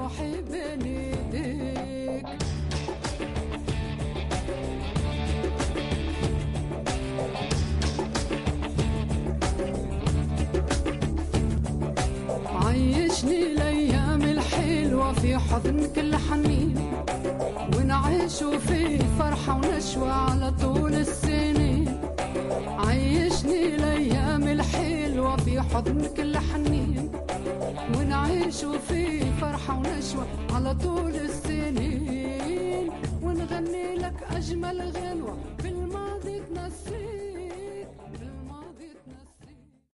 روحي بين ايديك. عيشني الايام الحلوه في حضن كل حنين، ونعيش في فرحه ونشوه على طول السنين. عيشني الايام الحلوه في حضن كل حنين، ونعيش في فرحه ونشوه على طول السنين. ونغني لك اجمل غنوه في الماضي تنسي